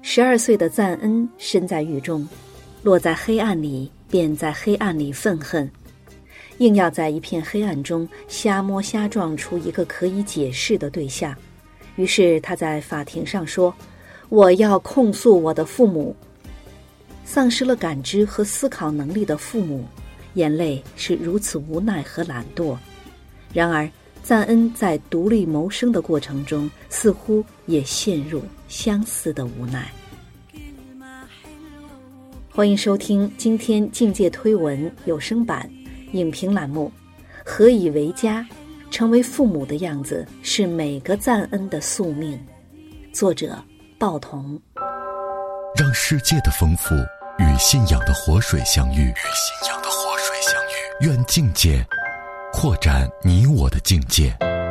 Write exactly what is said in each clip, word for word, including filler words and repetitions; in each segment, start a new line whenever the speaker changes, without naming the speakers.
十二岁的赞恩身在狱中，落在黑暗里，便在黑暗里愤恨，硬要在一片黑暗中瞎摸瞎撞出一个可以解释的对象。于是他在法庭上说：“我要控诉我的父母。”丧失了感知和思考能力的父母，眼泪是如此无奈和懒惰。然而赞恩在独立谋生的过程中，似乎也陷入相似的无奈。欢迎收听今天境界推文有声版影评栏目《何以为家》，成为父母的样子是每个赞恩的宿命。作者鲍彤。
让世界的丰富与信仰的活水相遇，与信仰的活水相遇。愿境界扩展你我的境界。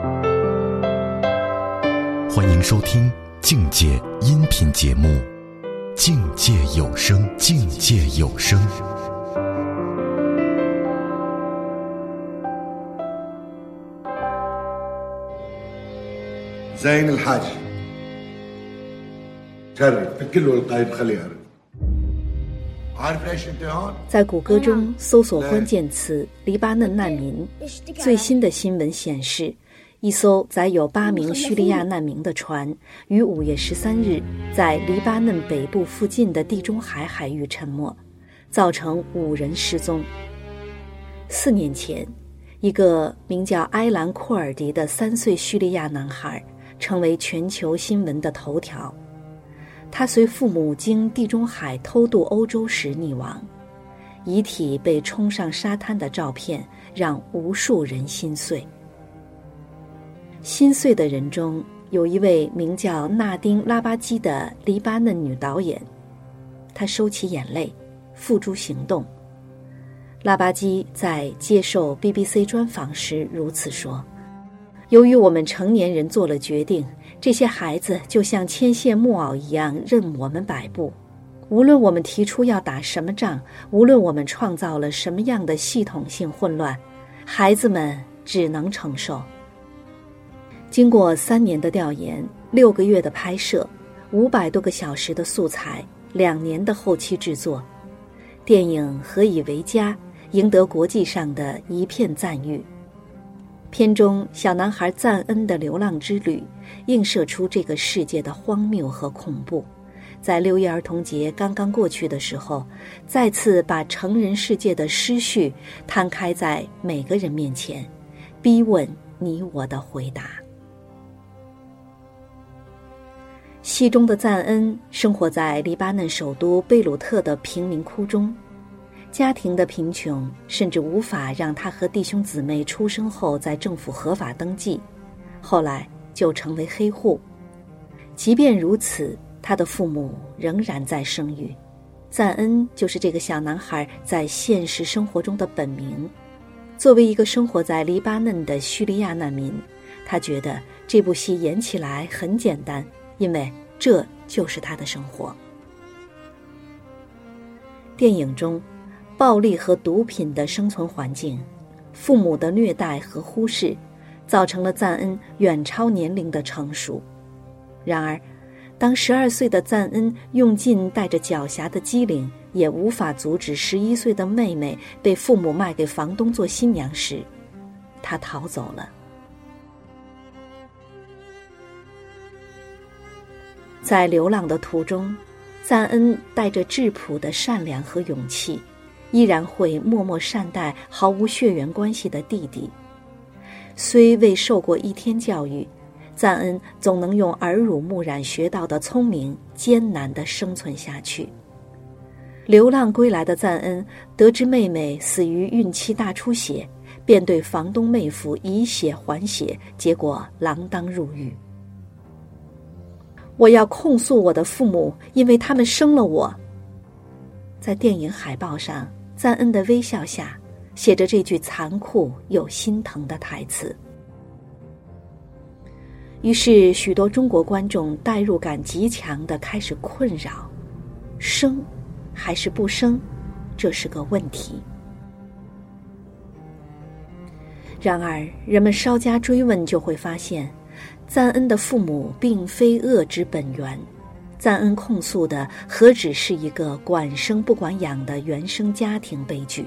欢迎收听境界音频节目《境界有声》，境界有声。
زين الحاج جرب فك له القيد خليه يعرف عارف ليش انت هون。
在谷歌中搜索关键词黎巴嫩难民，最新的新闻显示，一艘载有八名叙利亚难民的船于五月十三日在黎巴嫩北部附近的地中海海域沉没，造成五人失踪。四年前，一个名叫埃兰库尔迪的三岁叙利亚男孩成为全球新闻的头条。他随父母经地中海偷渡欧洲时溺亡，遗体被冲上沙滩的照片让无数人心碎。心碎的人中有一位名叫纳丁·拉巴基的黎巴嫩女导演，她收起眼泪，付诸行动。拉巴基在接受 B B C 专访时如此说：由于我们成年人做了决定，这些孩子就像牵线木偶一样任我们摆布。无论我们提出要打什么仗，无论我们创造了什么样的系统性混乱，孩子们只能承受。经过三年的调研，六个月的拍摄，五百多个小时的素材，两年的后期制作，电影《何以为家》赢得国际上的一片赞誉。片中小男孩赞恩的流浪之旅映射出这个世界的荒谬和恐怖，在六一儿童节刚刚过去的时候，再次把成人世界的失序摊开在每个人面前，逼问你我的回答。戏中的赞恩生活在黎巴嫩首都贝鲁特的贫民窟中，家庭的贫穷甚至无法让他和弟兄姊妹出生后在政府合法登记，后来就成为黑户。即便如此，他的父母仍然在生育。赞恩就是这个小男孩在现实生活中的本名。作为一个生活在黎巴嫩的叙利亚难民，他觉得这部戏演起来很简单，因为这就是他的生活。电影中暴力和毒品的生存环境，父母的虐待和忽视，造成了赞恩远超年龄的成熟。然而当十二岁的赞恩用尽带着狡黠的机灵，也无法阻止十一岁的妹妹被父母卖给房东做新娘时，他逃走了。在流浪的途中，赞恩带着质朴的善良和勇气，依然会默默善待毫无血缘关系的弟弟。虽未受过一天教育，赞恩总能用耳濡目染学到的聪明艰难地生存下去。流浪归来的赞恩得知妹妹死于孕期大出血，便对房东妹夫以血还血，结果锒铛入狱。我要控诉我的父母，因为他们生了我。在电影海报上，赞恩的微笑下写着这句残酷又心疼的台词。于是许多中国观众代入感极强地开始困扰，生还是不生，这是个问题。然而人们稍加追问就会发现，赞恩的父母并非恶之本源， 赞恩控诉的何止是一个管生不管养的原生家庭悲剧。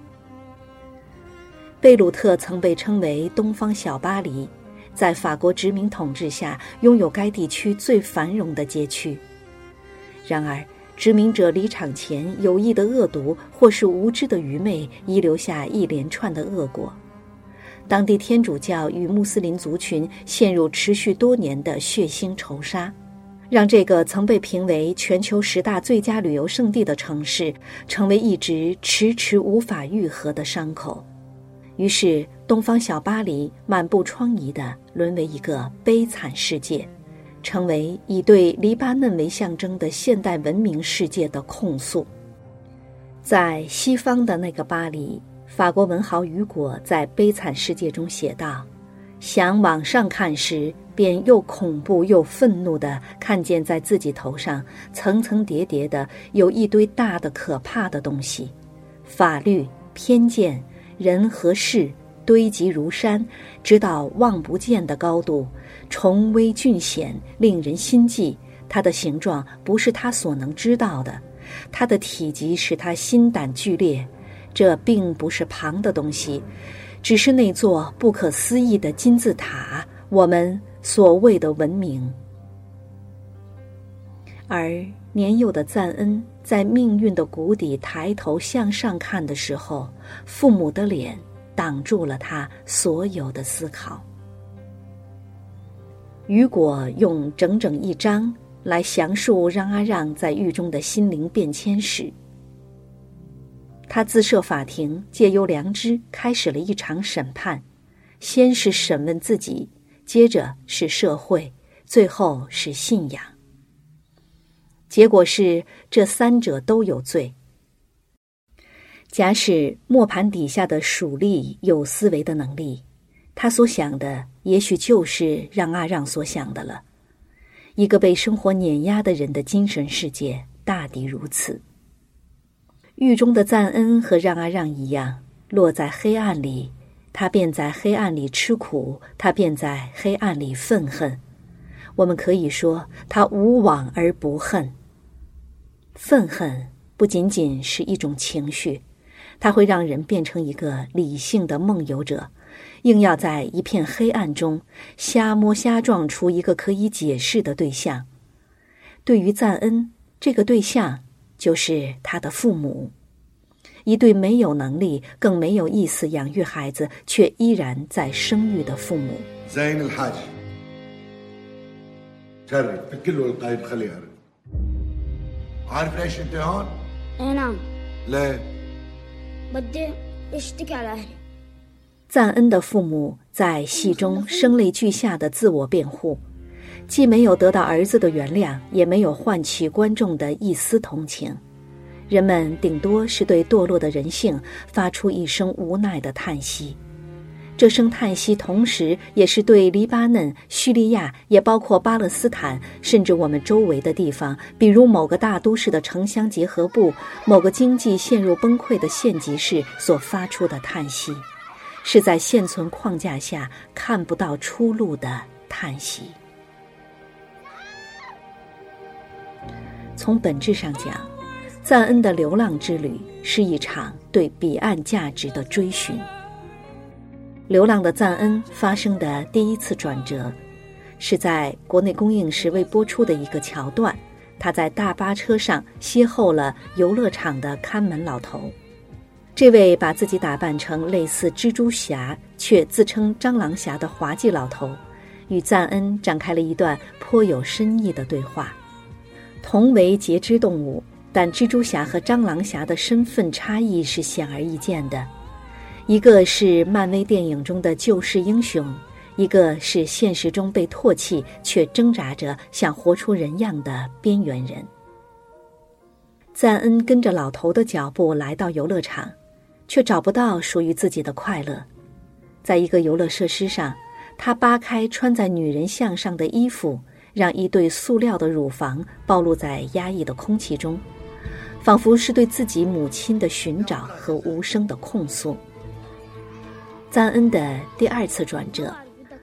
贝鲁特曾被称为东方小巴黎，在法国殖民统治下拥有该地区最繁荣的街区。然而殖民者离场前有意的恶毒或是无知的愚昧，遗留下一连串的恶果。当地天主教与穆斯林族群陷入持续多年的血腥仇杀，让这个曾被评为全球十大最佳旅游胜地的城市成为一直迟迟无法愈合的伤口。于是东方小巴黎满布疮痍地沦为一个悲惨世界，成为以对黎巴嫩为象征的现代文明世界的控诉。在西方的那个巴黎，法国文豪雨果在《悲惨世界》中写道，想往上看时，便又恐怖又愤怒地看见在自己头上层层叠叠的有一堆大的可怕的东西，法律、偏见、人和事堆积如山，直到望不见的高度，重危峻险，令人心悸。它的形状不是他所能知道的，它的体积使他心胆剧烈。这并不是旁的东西，只是那座不可思议的金字塔，我们所谓的文明。而年幼的赞恩在命运的谷底抬头向上看的时候，父母的脸挡住了他所有的思考。雨果用整整一章来详述让阿让在狱中的心灵变迁史。他自设法庭，借由良知开始了一场审判，先是审问自己，接着是社会，最后是信仰。结果是这三者都有罪。假使磨盘底下的鼠力有思维的能力，他所想的也许就是让阿让所想的了。一个被生活碾压的人的精神世界大抵如此。狱中的赞恩和让阿让一样，落在黑暗里，他便在黑暗里吃苦，他便在黑暗里愤恨。我们可以说他无往而不恨。愤恨不仅仅是一种情绪，它会让人变成一个理性的梦游者，硬要在一片黑暗中瞎摸瞎撞出一个可以解释的对象。对于赞恩，这个对象就是他的父母，一对没有能力更没有意思养育孩子却依然在生育的父母。
زين الحاج جرب فكر له القايد خليه يعرف عارف ليش انت هون؟
اي نعم
ليه؟
بدي اشتكي على اهلي。
赞恩的父母在戏中声泪俱下的自我辩护，既没有得到儿子的原谅，也没有唤起观众的一丝同情。人们顶多是对堕落的人性发出一声无奈的叹息，这声叹息同时也是对黎巴嫩、叙利亚，也包括巴勒斯坦，甚至我们周围的地方，比如某个大都市的城乡结合部，某个经济陷入崩溃的县级市所发出的叹息，是在现存框架下看不到出路的叹息。从本质上讲，赞恩的流浪之旅是一场对彼岸价值的追寻。流浪的赞恩发生的第一次转折，是在国内公映时未播出的一个桥段，他在大巴车上邂逅了游乐场的看门老头。这位把自己打扮成类似蜘蛛侠却自称蟑螂侠的滑稽老头，与赞恩展开了一段颇有深意的对话。同为节肢动物，但蜘蛛侠和蟑螂侠的身份差异是显而易见的。一个是漫威电影中的救世英雄，一个是现实中被唾弃却挣扎着想活出人样的边缘人。赞恩跟着老头的脚步来到游乐场，却找不到属于自己的快乐。在一个游乐设施上，他扒开穿在女人项上的衣服，让一对塑料的乳房暴露在压抑的空气中，仿佛是对自己母亲的寻找和无声的控诉。赞恩的第二次转折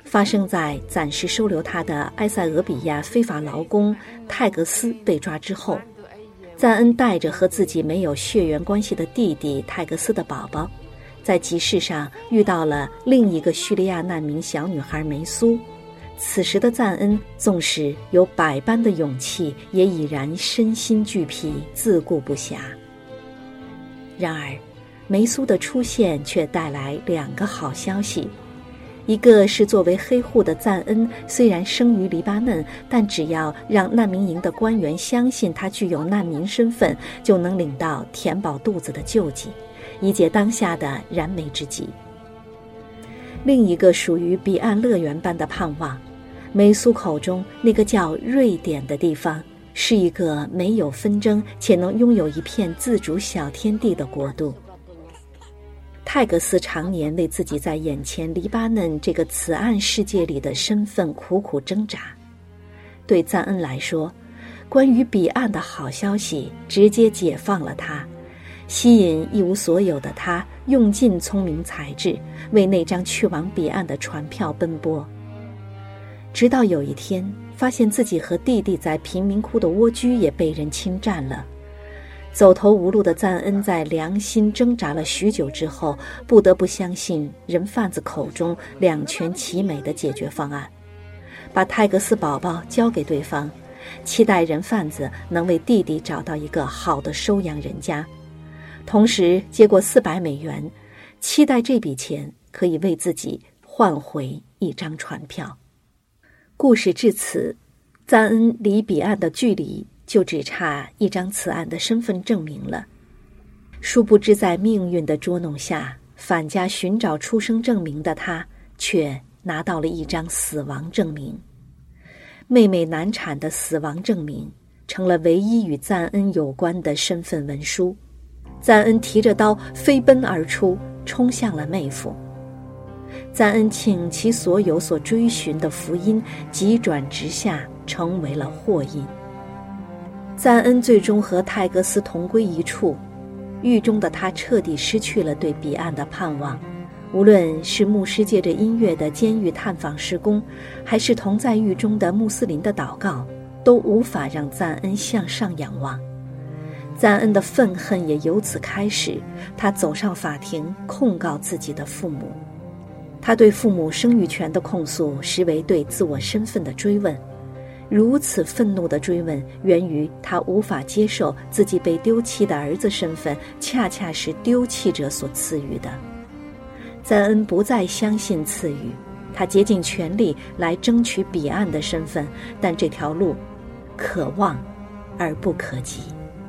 发生在暂时收留他的埃塞俄比亚非法劳工泰格斯被抓之后。赞恩带着和自己没有血缘关系的弟弟泰格斯的宝宝，在集市上遇到了另一个叙利亚难民小女孩梅苏。此时的赞恩纵使有百般的勇气，也已然身心俱疲，自顾不暇。然而梅苏的出现却带来两个好消息，一个是作为黑户的赞恩虽然生于黎巴嫩，但只要让难民营的官员相信他具有难民身份，就能领到填饱肚子的救济，以解当下的燃眉之急。另一个属于彼岸乐园般的盼望，梅苏口中那个叫瑞典的地方，是一个没有纷争且能拥有一片自主小天地的国度。泰格斯常年为自己在眼前黎巴嫩这个此岸世界里的身份苦苦挣扎。对赞恩来说，关于彼岸的好消息直接解放了他，吸引一无所有的他用尽聪明才智，为那张去往彼岸的船票奔波。直到有一天，发现自己和弟弟在贫民窟的蜗居也被人侵占了。走投无路的赞恩在良心挣扎了许久之后，不得不相信人贩子口中两全其美的解决方案，把泰格斯宝宝交给对方，期待人贩子能为弟弟找到一个好的收养人家，同时接过四百美元，期待这笔钱可以为自己换回一张船票。故事至此，赞恩离彼岸的距离就只差一张此岸的身份证明了。殊不知在命运的捉弄下，返家寻找出生证明的他却拿到了一张死亡证明。妹妹难产的死亡证明成了唯一与赞恩有关的身份文书。赞恩提着刀飞奔而出，冲向了妹夫。赞恩倾其所有所追寻的福音急转直下，成为了祸因。赞恩最终和泰格斯同归一处，狱中的他彻底失去了对彼岸的盼望。无论是牧师借着音乐的监狱探访事工，还是同在狱中的穆斯林的祷告，都无法让赞恩向上仰望。赞恩的愤恨也由此开始，他走上法庭控告自己的父母。他对父母生育权的控诉实为对自我身份的追问，如此愤怒的追问源于他无法接受自己被丢弃的儿子身份恰恰是丢弃者所赐予的。赞恩不再相信赐予，他竭尽全力来争取彼岸的身份，但这条路可望而不可及。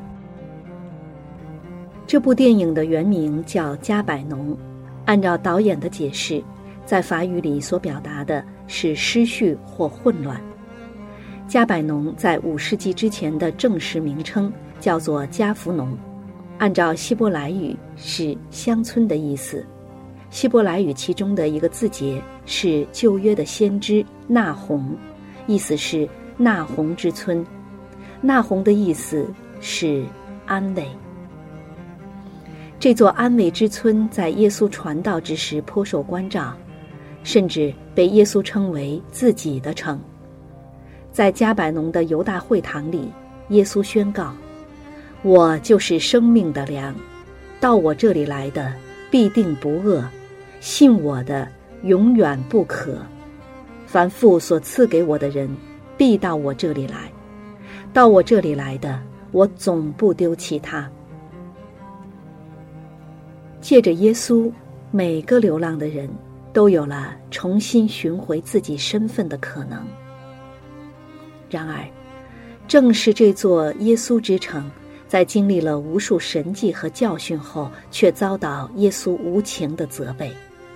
这部电影的原名叫《加百农》，按照导演的解释，在法语里所表达的是失序或混乱。加百农在五世纪之前的正式名称叫做加弗农，按照希伯来语是乡村的意思。希伯来语其中的一个字节是旧约的先知纳洪，意思是纳洪之村。纳洪的意思是安慰。这座安慰之村在耶稣传道之时颇受关照，甚至被耶稣称为自己的城。在加百农的犹大会堂里，耶稣宣告：我就是生命的粮，到我这里来的必定不饿，信我的永远不渴。凡父所赐给我的人必到我这里来，到我这里来的我总不丢弃他。借着耶稣，每个流浪的人都有了重新寻回自己身份的可能。然而，正是这座耶稣之城，在经历了无数神迹和教训后，却遭到耶稣无情的责备。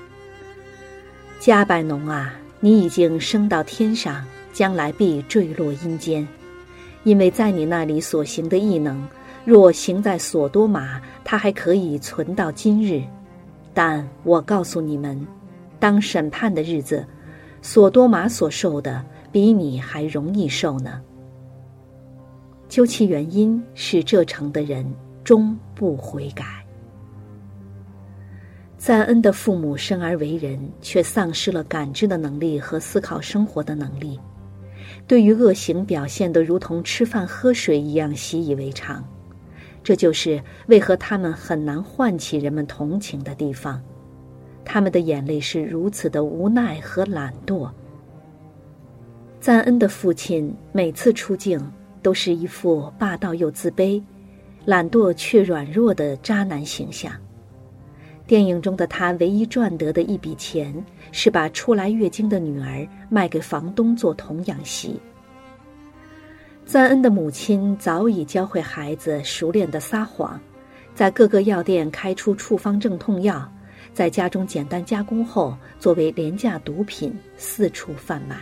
加百农啊，你已经升到天上，将来必坠落阴间，因为在你那里所行的异能，若行在所多玛，它还可以存到今日。但我告诉你们，当审判的日子，所多玛所受的比你还容易受呢。究其原因，是这城的人终不悔改。 赞恩的父母生而为人，却丧失了感知的能力和思考生活的能力，对于恶行表现得如同吃饭喝水一样习以为常。这就是为何他们很难唤起人们同情的地方。他们的眼泪是如此的无奈和懒惰。赞恩的父亲每次出镜都是一副霸道又自卑、懒惰却软弱的渣男形象。电影中的他唯一赚得的一笔钱是把初来月经的女儿卖给房东做童养媳。赞恩的母亲早已教会孩子熟练的撒谎，在各个药店开出处方镇痛药，在家中简单加工后作为廉价毒品四处贩卖。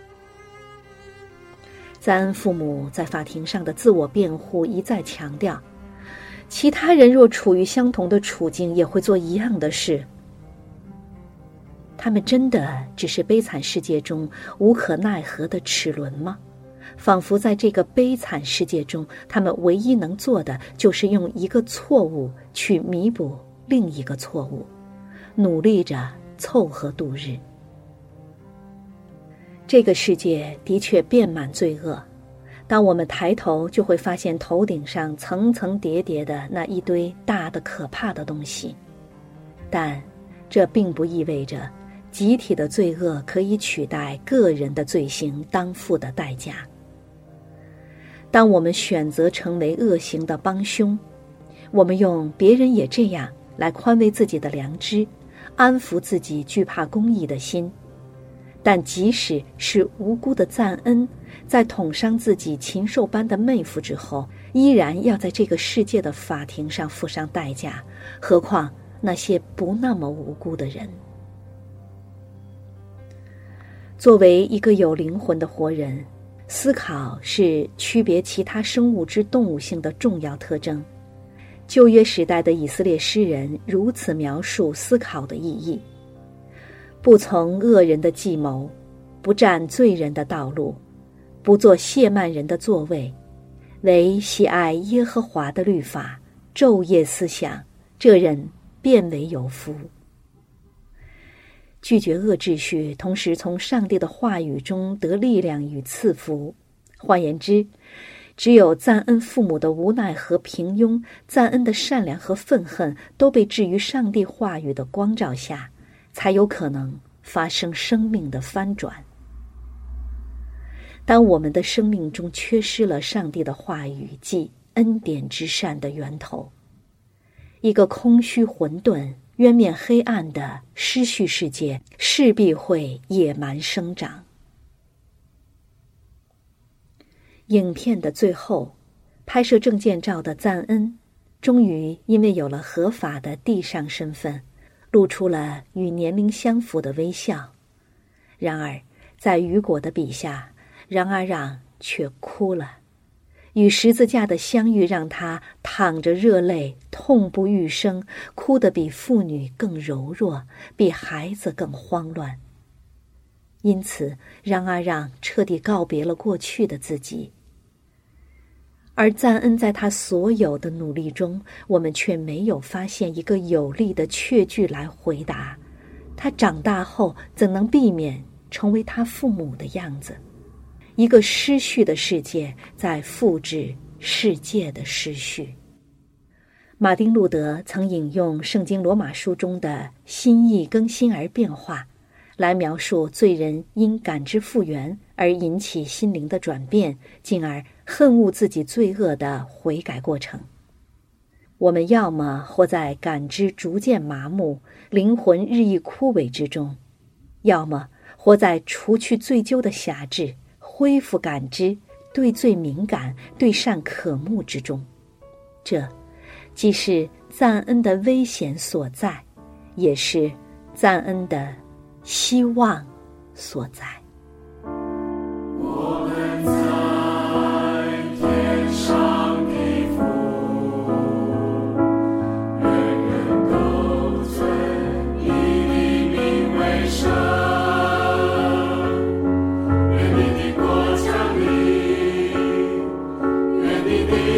赞恩父母在法庭上的自我辩护一再强调，其他人若处于相同的处境也会做一样的事。他们真的只是悲惨世界中无可奈何的齿轮吗？仿佛在这个悲惨世界中，他们唯一能做的就是用一个错误去弥补另一个错误，努力着凑合度日。这个世界的确遍满罪恶，当我们抬头就会发现头顶上层层叠叠的那一堆大的可怕的东西，但这并不意味着集体的罪恶可以取代个人的罪行当付的代价。当我们选择成为恶行的帮凶，我们用别人也这样来宽慰自己的良知，安抚自己惧怕公义的心。但即使是无辜的赞恩，在捅伤自己禽兽般的妹夫之后，依然要在这个世界的法庭上付上代价，何况那些不那么无辜的人。作为一个有灵魂的活人，思考是区别其他生物之动物性的重要特征。旧约时代的以色列诗人如此描述思考的意义：不从恶人的计谋，不占罪人的道路，不做亵慢人的座位，唯喜爱耶和华的律法，昼夜思想，这人便为有福。拒绝恶秩序，同时从上帝的话语中得力量与赐福。换言之，只有赞恩父母的无奈和平庸，赞恩的善良和愤恨都被置于上帝话语的光照下，才有可能发生生命的翻转。当我们的生命中缺失了上帝的话语，即恩典之善的源头，一个空虚混沌、渊面黑暗的失序世界势必会野蛮生长。影片的最后，拍摄证件照的赞恩终于因为有了合法的地上身份，露出了与年龄相符的微笑。然而在雨果的笔下，冉阿让却哭了。与十字架的相遇让他淌着热泪，痛不欲生，哭得比妇女更柔弱，比孩子更慌乱。因此冉阿让彻底告别了过去的自己。而赞恩在他所有的努力中，我们却没有发现一个有力的确据来回答他长大后怎能避免成为他父母的样子。一个失序的世界在复制世界的失序。马丁路德曾引用圣经罗马书中的心意更新而变化，来描述罪人因感知复原而引起心灵的转变，进而恨恶自己罪恶的悔改过程。我们要么活在感知逐渐麻木、灵魂日益枯萎之中，要么活在除去罪疚的辖制、恢复感知、对罪敏感、对善渴慕之中。这既是赞恩的危险所在，也是赞恩的希望所在。
我们在天上的父，人人都尊你的名为圣，愿你的国降临，愿你的